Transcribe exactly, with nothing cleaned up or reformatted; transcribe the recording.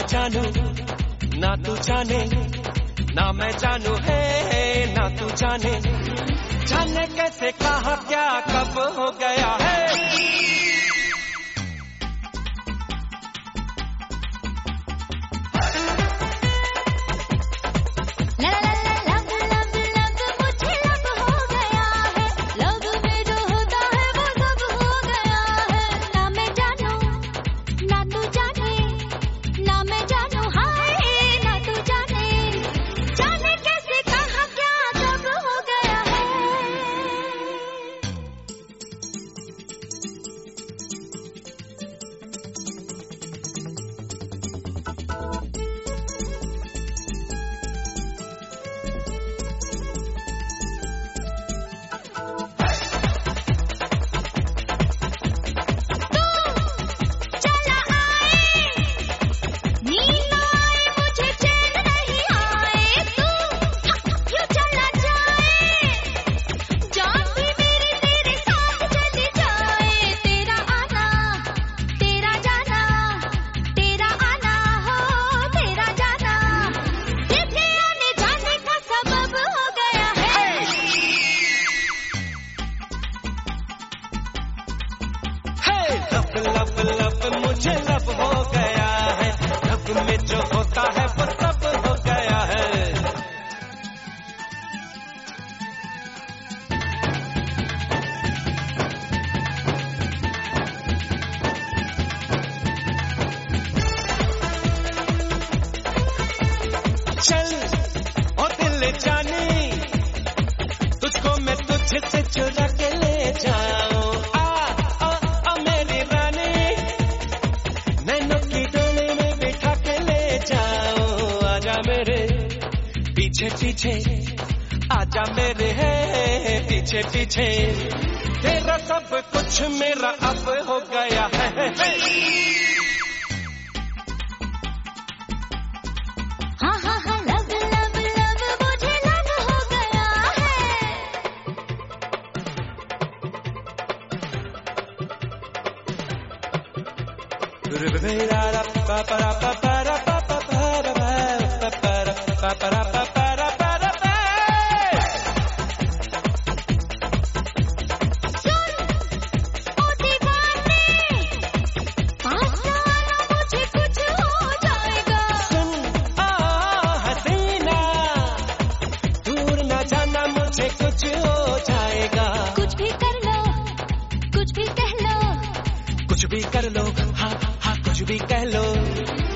जानू ना तू जाने, ना मैं जानू है ना तू जाने, जाने कैसे कहा क्या कब हो गया है। लब लब मुझे लब हो गया है, लब में जो होता है वो सब हो गया है। चल ओ दिल जानी, तुझको मैं तुझसे चुरा के ले जाऊं, पीछे पीछे आजा मेरे है, पीछे पीछे तेरा सब कुछ मेरा अब हो गया है। हाँ हाँ हाँ लब लब लब मुझे लब हो गया है। कुछ भी कर लो, हाँ हाँ कुछ भी कह लो।